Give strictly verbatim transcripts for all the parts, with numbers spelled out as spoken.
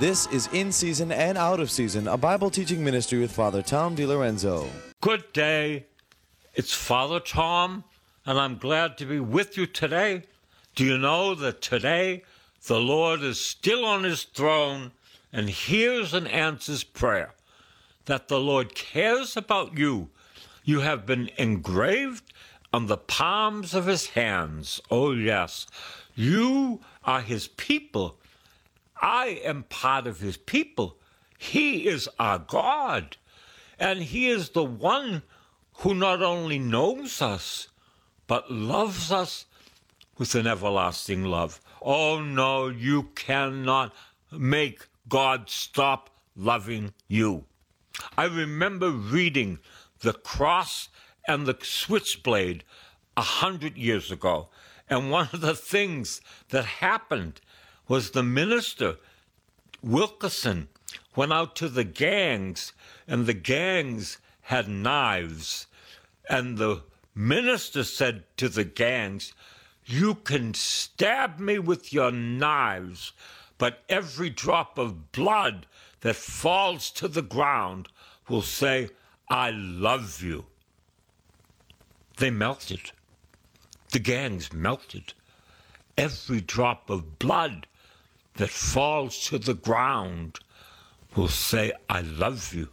This is In Season and Out of Season, a Bible teaching ministry with Father Tom DiLorenzo. Good day. It's Father Tom, and I'm glad to be with you today. Do you know that today the Lord is still on his throne and hears and answers prayer? That the Lord cares about you. You have been engraved on the palms of his hands. Oh, yes. You are his people. I am part of his people. He is our God. And he is the one who not only knows us, but loves us with an everlasting love. Oh, no, you cannot make God stop loving you. I remember reading The Cross and the Switchblade a hundred years ago, and one of the things that happened was the minister, Wilkerson, went out to the gangs, and the gangs had knives, and the minister said to the gangs, "You can stab me with your knives, but every drop of blood that falls to the ground will say, 'I love you.'" They melted. The gangs melted. Every drop of blood that falls to the ground will say, "I love you."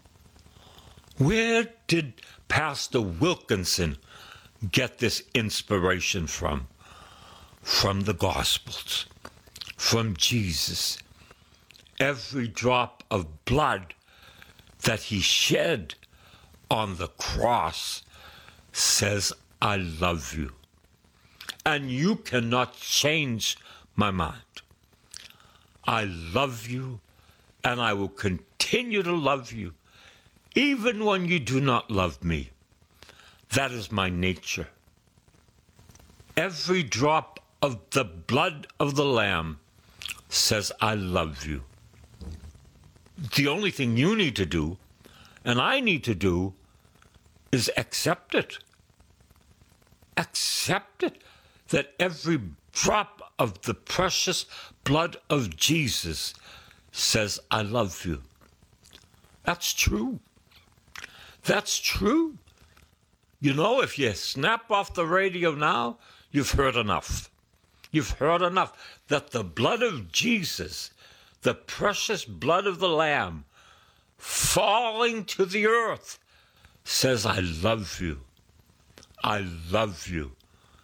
Where did Pastor Wilkinson get this inspiration from? From the Gospels, from Jesus. Every drop of blood that he shed on the cross says, "I love you." And you cannot change my mind. I love you, and I will continue to love you, even when you do not love me. That is my nature. Every drop of the blood of the Lamb says, "I love you." The only thing you need to do, and I need to do, is accept it. Accept it, that every drop of the precious blood of Jesus says, "I love you." That's true. That's true. You know, if you snap off the radio now, you've heard enough. You've heard enough that the blood of Jesus, the precious blood of the Lamb, falling to the earth, says, "I love you. I love you.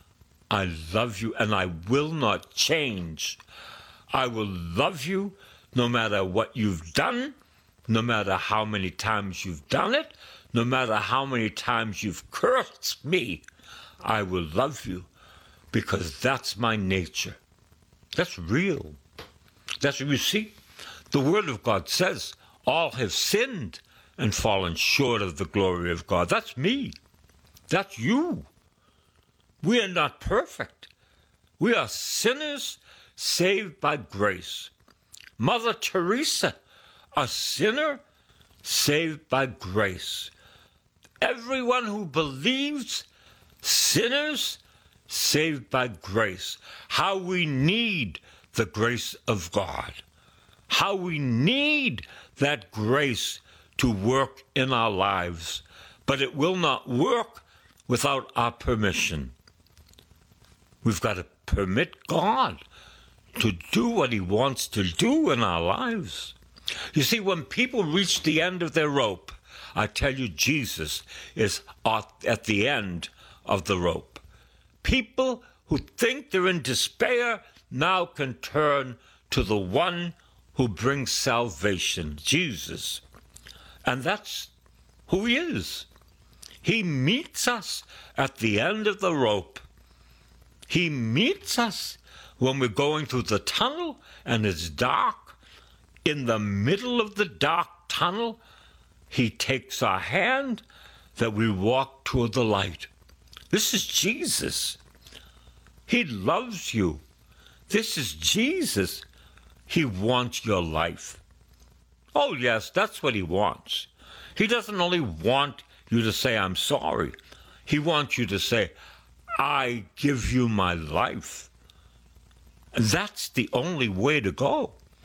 I love you, and I will not change. I will love you no matter what you've done, no matter how many times you've done it, no matter how many times you've cursed me. I will love you because that's my nature." That's real. That's what you see. The Word of God says, all have sinned and fallen short of the glory of God. That's me. That's you. We are not perfect. We are sinners saved by grace. Mother Teresa, a sinner saved by grace. Everyone who believes, sinners saved by grace. How we need the grace of God. How we need that grace to work in our lives. But it will not work without our permission. We've got to permit God to do what he wants to do in our lives. You see, when people reach the end of their rope, I tell you, Jesus is at the end of the rope. People who think they're in despair now can turn to the one who brings salvation, Jesus. And that's who he is. He meets us at the end of the rope. He meets us when we're going through the tunnel and it's dark. In the middle of the dark tunnel, he takes our hand that we walk toward the light. This is Jesus. He loves you. This is Jesus. He wants your life. Oh, yes, that's what he wants. He doesn't only want you to say, "I'm sorry." He wants you to say, "I give you my life." And that's the only way to go.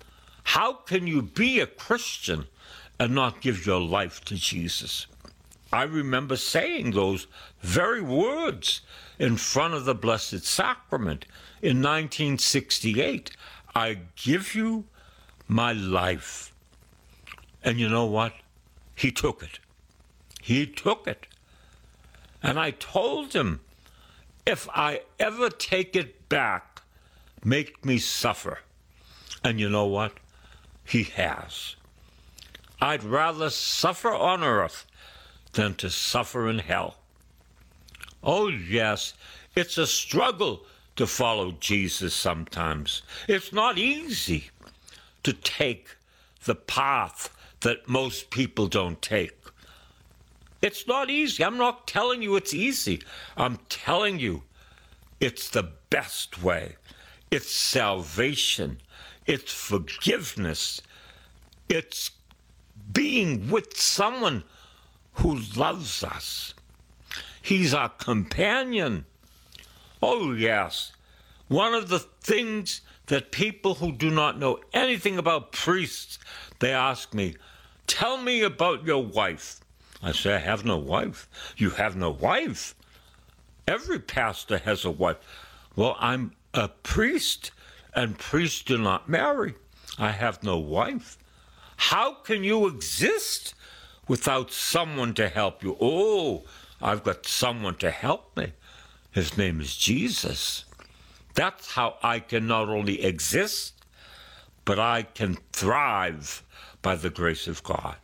How can you be a Christian and not give your life to Jesus? I remember saying those very words in front of the Blessed Sacrament in nineteen sixty-eight. I give you my life. And you know what? He took it. He took it. And I told him, if I ever take it back, make me suffer. And you know what? He has. I'd rather suffer on earth than to suffer in hell. Oh, yes, it's a struggle to follow Jesus sometimes. It's not easy to take the path that most people don't take. It's not easy. I'm not telling you it's easy. I'm telling you it's the best way. It's salvation. It's forgiveness. It's being with someone who loves us. He's our companion. Oh, yes. One of the things that people who do not know anything about priests, they ask me, tell me about your wife. I say, I have no wife. You have no wife? Every pastor has a wife. Well, I'm a priest, and priests do not marry. I have no wife. How can you exist without someone to help you? Oh, I've got someone to help me. His name is Jesus. That's how I can not only exist, but I can thrive by the grace of God.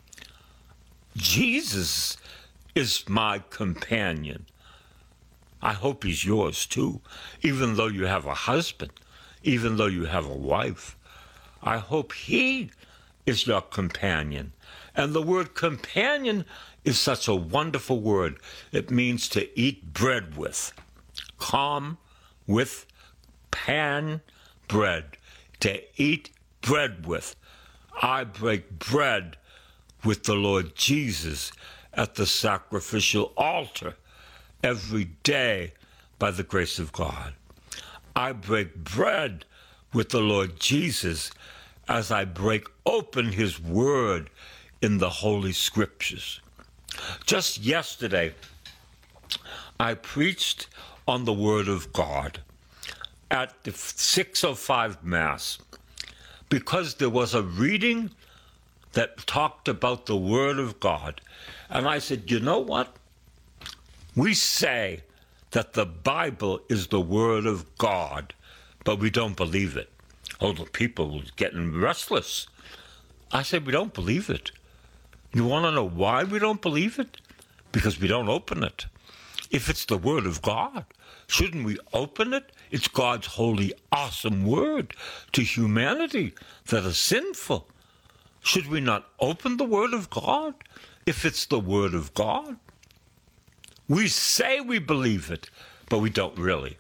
Jesus is my companion. I hope he's yours too, even though you have a husband, even though you have a wife. I hope he is your companion. And the word companion is such a wonderful word. It means to eat bread with. Com with pan bread. To eat bread with. I break bread with the Lord Jesus at the sacrificial altar every day by the grace of God. I break bread with the Lord Jesus as I break open his word in the Holy Scriptures. Just yesterday, I preached on the Word of God at the six oh five Mass because there was a reading that talked about the Word of God. And I said, you know what? We say that the Bible is the Word of God, but we don't believe it. Oh, the people were getting restless. I said, we don't believe it. You want to know why we don't believe it? Because we don't open it. If it's the Word of God, shouldn't we open it? It's God's holy, awesome Word to humanity that is sinful. Should we not open the Word of God if it's the Word of God? We say we believe it, but we don't really.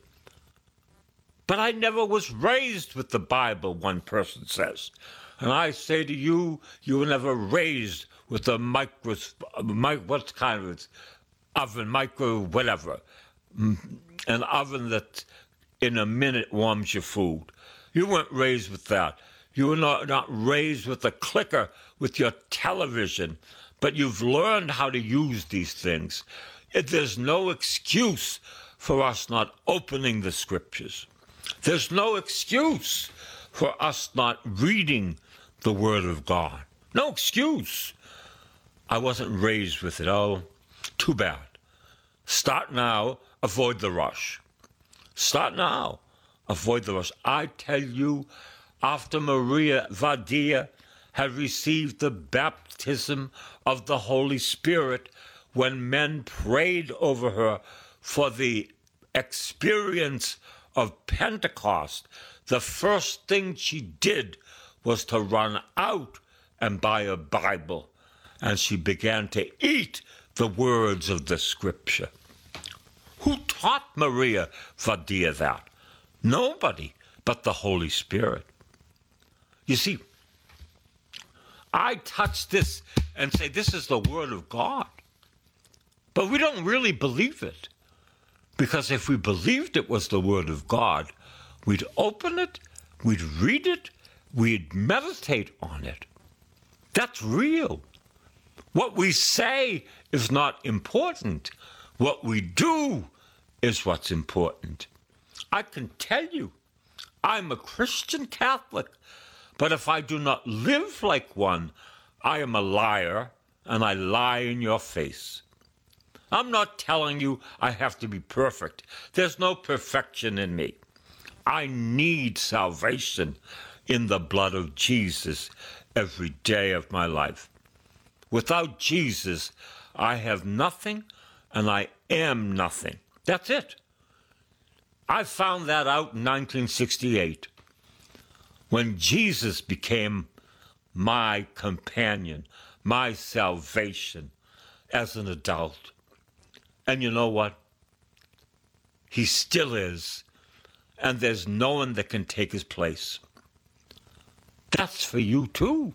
But I never was raised with the Bible, one person says. And I say to you, you were never raised with a micro, what kind of it? Oven, micro, whatever. An oven that in a minute warms your food. You weren't raised with that. You were not, not raised with a clicker with your television, but you've learned how to use these things. There's no excuse for us not opening the Scriptures. There's no excuse for us not reading the Word of God. No excuse. I wasn't raised with it. Oh, too bad. Start now, avoid the rush. Start now, avoid the rush. I tell you, after Maria Vadia had received the baptism of the Holy Spirit, when men prayed over her for the experience of Pentecost, the first thing she did was to run out and buy a Bible, and she began to eat the words of the Scripture. Who taught Maria Vadia that? Nobody but the Holy Spirit. You see, I touch this and say this is the Word of God, but we don't really believe it. Because if we believed it was the Word of God, we'd open it, we'd read it, we'd meditate on it. That's real. What we say is not important. What we do is what's important. I can tell you, I'm a Christian Catholic, but if I do not live like one, I am a liar, and I lie in your face. I'm not telling you I have to be perfect. There's no perfection in me. I need salvation in the blood of Jesus every day of my life. Without Jesus, I have nothing, and I am nothing. That's it. I found that out in nineteen sixty-eight, when Jesus became my companion, my salvation as an adult. And you know what? He still is, and there's no one that can take his place. That's for you too.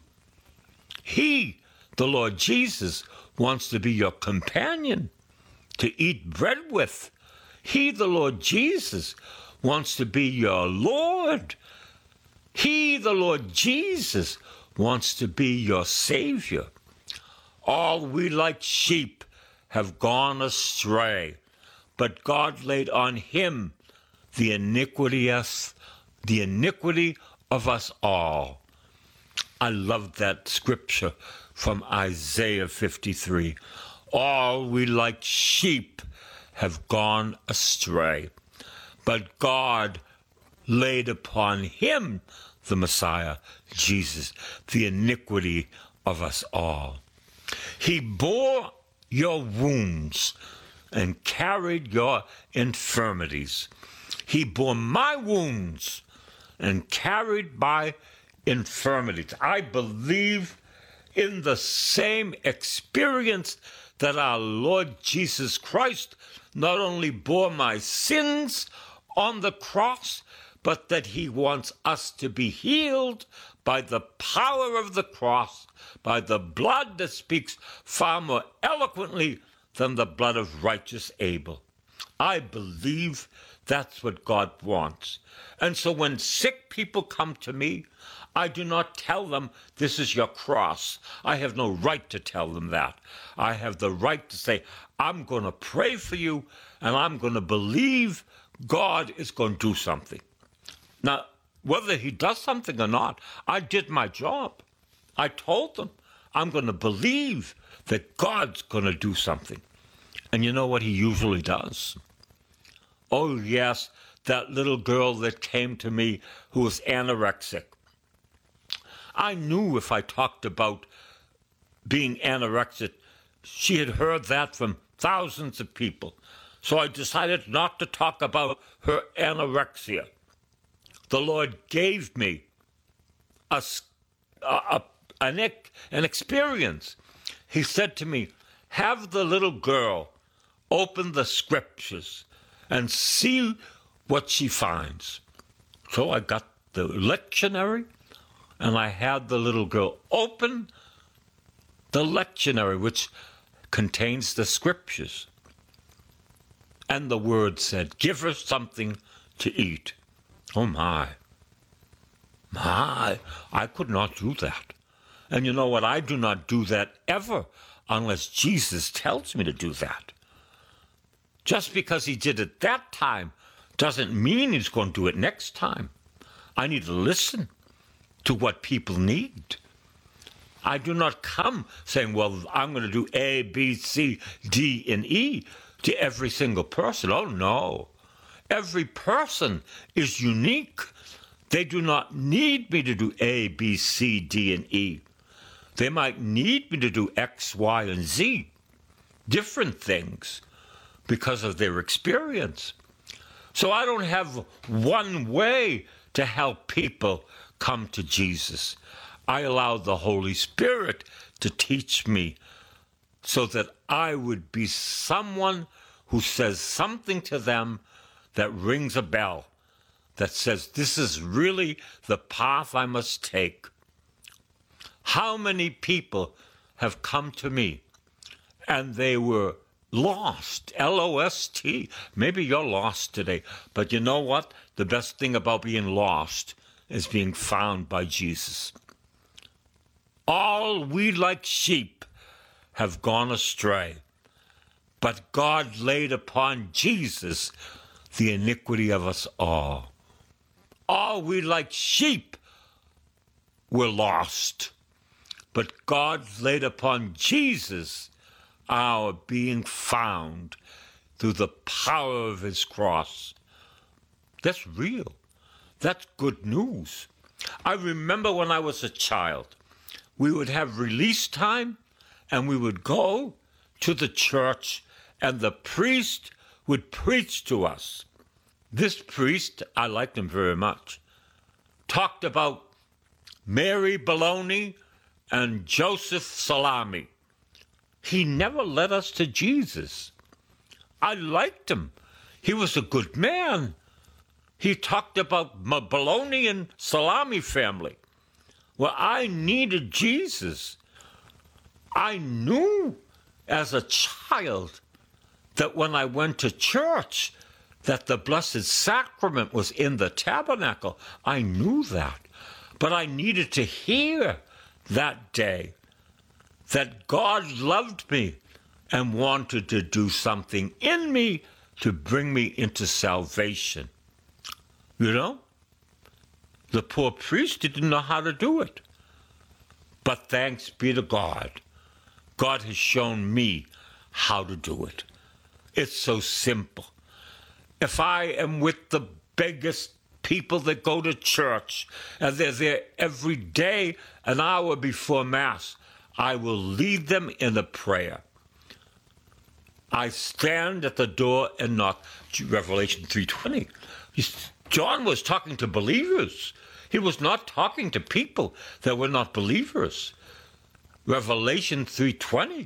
He, the Lord Jesus, wants to be your companion, to eat bread with. He, the Lord Jesus, wants to be your Lord. He, the Lord Jesus, wants to be your Savior. All we like sheep have gone astray, but God laid on him the iniquity of, the iniquity of us all. I love that scripture from Isaiah fifty-three. All we like sheep have gone astray, but God laid upon him, the Messiah, Jesus, the iniquity of us all. He bore your wounds and carried your infirmities. He bore my wounds and carried my infirmities. I believe in the same experience that our Lord Jesus Christ not only bore my sins on the cross, but that he wants us to be healed by the power of the cross, by the blood that speaks far more eloquently than the blood of righteous Abel. I believe that's what God wants. And so when sick people come to me, I do not tell them, this is your cross. I have no right to tell them that. I have the right to say, I'm going to pray for you, and I'm going to believe God is going to do something. Now, whether he does something or not, I did my job. I told them, I'm going to believe that God's going to do something. And you know what he usually does? Oh, yes, that little girl that came to me who was anorexic. I knew if I talked about being anorexic, she had heard that from thousands of people. So I decided not to talk about her anorexia. The Lord gave me a, a, an, an experience. He said to me, have the little girl open the scriptures and see what she finds. So I got the lectionary, and I had the little girl open the lectionary, which contains the scriptures. And the word said, give her something to eat. Oh, my. My, I could not do that. And you know what? I do not do that ever unless Jesus tells me to do that. Just because he did it that time doesn't mean he's going to do it next time. I need to listen to what people need. I do not come saying, well, I'm going to do A, B, C, D, and E to every single person. Oh, no. Every person is unique. They do not need me to do A, B, C, D, and E. They might need me to do X, Y, and Z, different things, because of their experience. So I don't have one way to help people come to Jesus. I allow the Holy Spirit to teach me so that I would be someone who says something to them that rings a bell, that says, this is really the path I must take. How many people have come to me and they were lost, L O S T. Maybe you're lost today, but you know what? The best thing about being lost is being found by Jesus. All we like sheep have gone astray, but God laid upon Jesus the iniquity of us all. All we like sheep were lost, but God laid upon Jesus our being found through the power of his cross. That's real. That's good news. I remember when I was a child, we would have release time and we would go to the church and the priest would preach to us. This priest, I liked him very much, talked about Mary Baloney and Joseph Salami. He never led us to Jesus. I liked him. He was a good man. He talked about my Baloney and Salami family. Well, I needed Jesus. I knew as a child that when I went to church, that the Blessed Sacrament was in the tabernacle. I knew that. But I needed to hear that day that God loved me and wanted to do something in me to bring me into salvation. You know? The poor priest didn't know how to do it. But thanks be to God. God has shown me how to do it. It's so simple. If I am with the biggest people that go to church and they're there every day, an hour before Mass, I will lead them in a prayer. I stand at the door and knock. Revelation three twenty. John was talking to believers. He was not talking to people that were not believers. Revelation three twenty.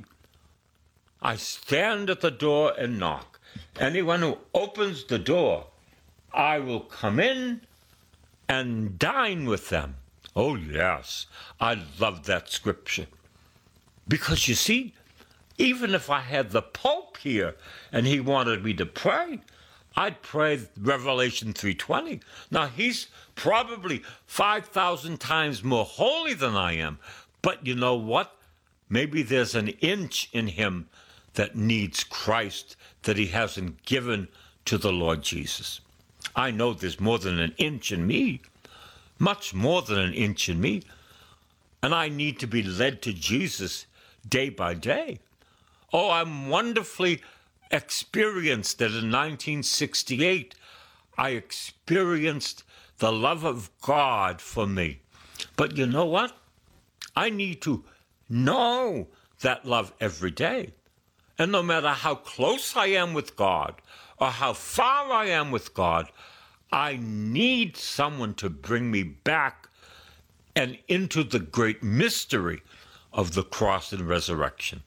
I stand at the door and knock. Anyone who opens the door, I will come in and dine with them. Oh, yes, I love that scripture. Because you see, even if I had the Pope here and he wanted me to pray, I'd pray Revelation three twenty. Now, he's probably five thousand times more holy than I am. But you know what? Maybe there's an inch in him that needs Christ that he hasn't given to the Lord Jesus. I know there's more than an inch in me, much more than an inch in me. And I need to be led to Jesus day by day. Oh, I'm wonderfully experienced that in nineteen sixty-eight, I experienced the love of God for me. But you know what? I need to know that love every day. And no matter how close I am with God or how far I am with God, I need someone to bring me back and into the great mystery of the cross and resurrection.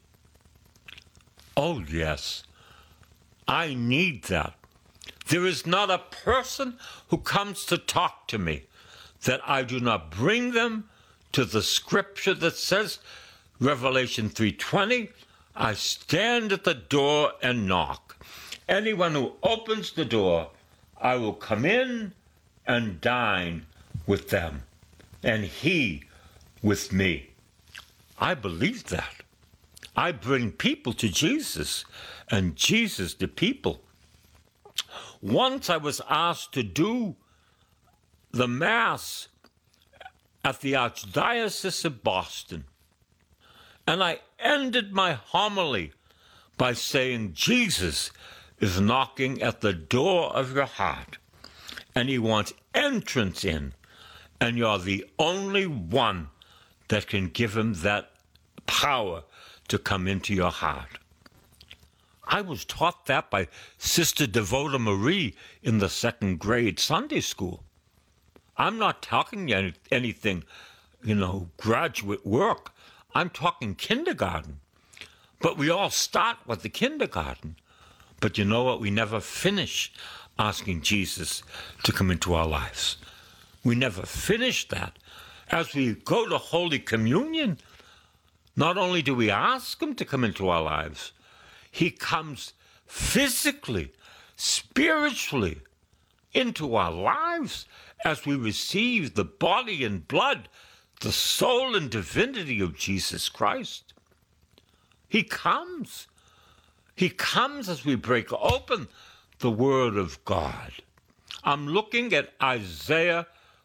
Oh, yes, I need that. There is not a person who comes to talk to me that I do not bring them to the scripture that says, Revelation three twenty, I stand at the door and knock. Anyone who opens the door, I will come in and dine with them, and he with me. I believe that. I bring people to Jesus, and Jesus to people. Once I was asked to do the Mass at the Archdiocese of Boston, and I ended my homily by saying, Jesus is knocking at the door of your heart, and he wants entrance in, and you're the only one that can give him that power to come into your heart. I was taught that by Sister Devota Marie in the second grade Sunday school. I'm not talking any, anything, you know, graduate work. I'm talking kindergarten. But we all start with the kindergarten. But you know what? We never finish asking Jesus to come into our lives. We never finish that. As we go to Holy Communion, not only do we ask him to come into our lives, he comes physically, spiritually into our lives, as we receive the body and blood, the soul and divinity of Jesus Christ. He comes. He comes as we break open the Word of God. I'm looking at Isaiah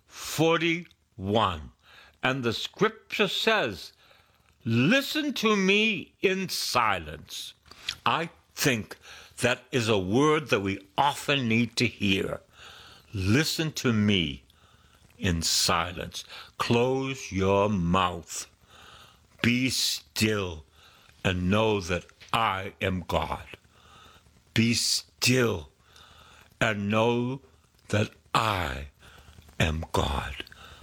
forty-one, and the scripture says, "Listen to me in silence." I think that is a word that we often need to hear. Listen to me in silence. Close your mouth. Be still and know that I am God. Be still and know that I am God.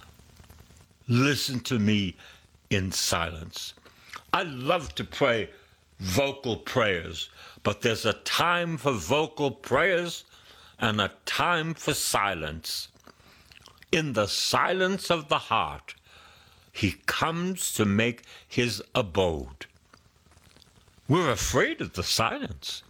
Listen to me in silence. I love to pray vocal prayers, but there's a time for vocal prayers and a time for silence. In the silence of the heart, he comes to make his abode. We're afraid of the silence.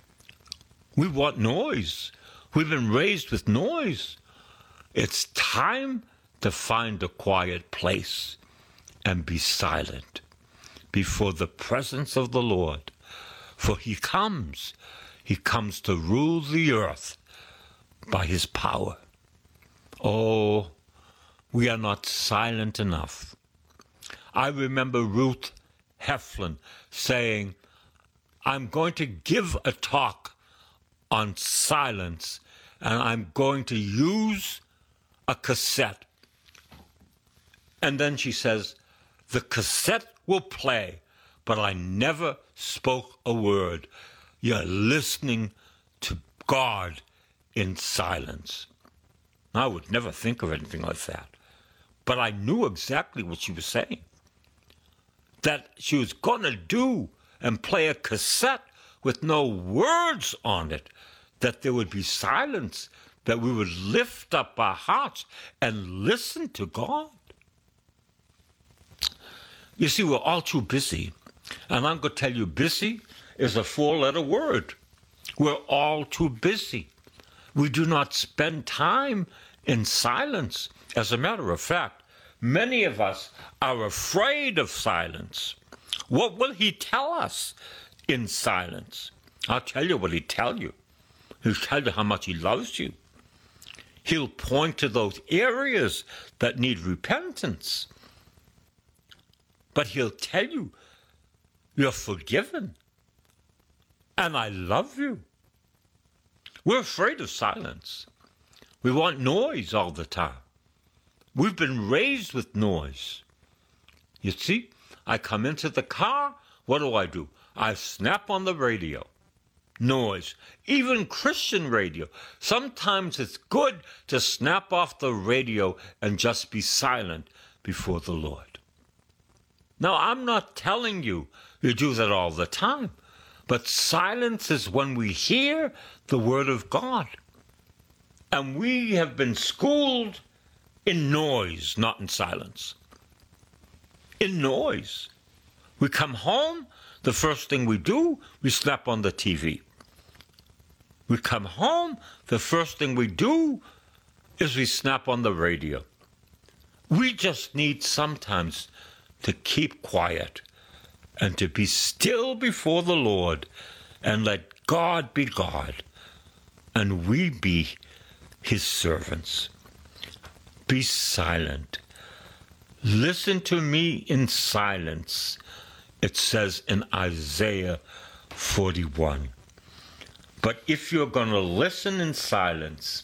We want noise. We've been raised with noise. It's time to find a quiet place and be silent before the presence of the Lord. For he comes. He comes to rule the earth by his power. Oh, we are not silent enough. I remember Ruth Heflin saying, "I'm going to give a talk on silence, and I'm going to use a cassette." And then she says, "The cassette will play, but I never spoke a word." You're listening to God in silence. I would never think of anything like that. But I knew exactly what she was saying. That she was going to do and play a cassette with no words on it, that there would be silence, that we would lift up our hearts and listen to God. You see, we're all too busy. And I'm going to tell you, busy is a four-letter word. We're all too busy. We do not spend time in silence. As a matter of fact, many of us are afraid of silence. What will he tell us in silence? I'll tell you what he'll tell you. He'll tell you how much he loves you. He'll point to those areas that need repentance. But he'll tell you, you're forgiven, and I love you. We're afraid of silence. We want noise all the time. We've been raised with noise. You see, I come into the car, what do I do? I snap on the radio. Noise. Even Christian radio. Sometimes it's good to snap off the radio and just be silent before the Lord. Now, I'm not telling you you do that all the time, but silence is when we hear the Word of God. And we have been schooled in noise, not in silence. In noise. We come home, the first thing we do, we snap on the T V. We come home, the first thing we do is we snap on the radio. We just need sometimes to keep quiet and to be still before the Lord and let God be God and we be his servants. Be silent. Listen to me in silence, it says in Isaiah forty-one. But if you're going to listen in silence,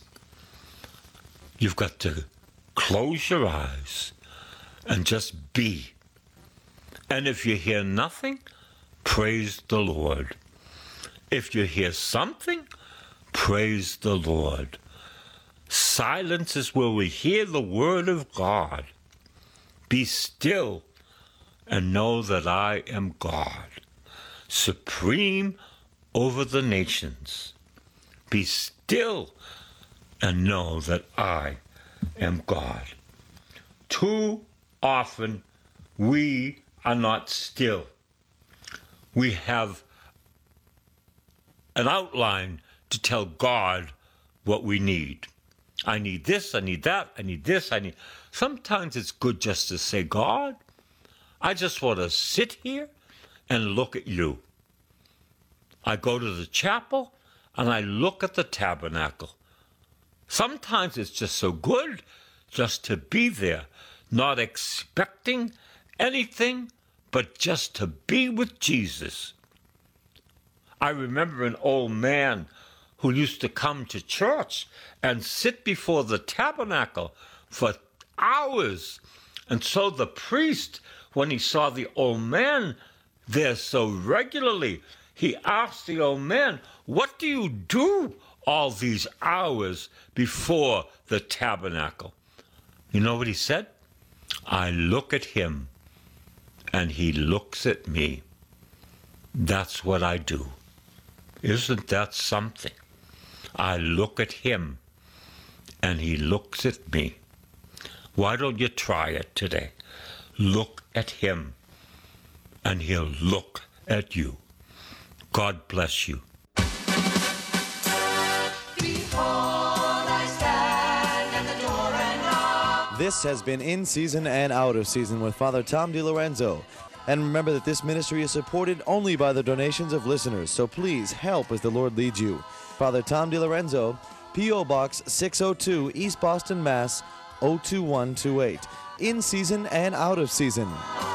you've got to close your eyes and just be. And if you hear nothing, praise the Lord. If you hear something, praise the Lord. Silence is where we hear the word of God. Be still and know that I am God, supreme over the nations. Be still and know that I am God. Too often we are not still. We have an outline to tell God what we need. I need this, I need that, I need this, I need... Sometimes it's good just to say, God, I just want to sit here and look at you. I go to the chapel and I look at the tabernacle. Sometimes it's just so good just to be there, not expecting anything, but just to be with Jesus. I remember an old man who used to come to church and sit before the tabernacle for hours. And so the priest, when he saw the old man there so regularly, he asked the old man, what do you do all these hours before the tabernacle? You know what he said? I look at him and he looks at me. That's what I do. Isn't that something? I look at him and he looks at me. Why don't you try it today? Look at him and he'll look at you. God bless you. This has been In Season and Out of Season with Father Tom DiLorenzo. And remember that this ministry is supported only by the donations of listeners, so please help as the Lord leads you. Father Tom DiLorenzo, P O. Box six oh two, East Boston, Mass. oh two one two eight. In Season and Out of Season.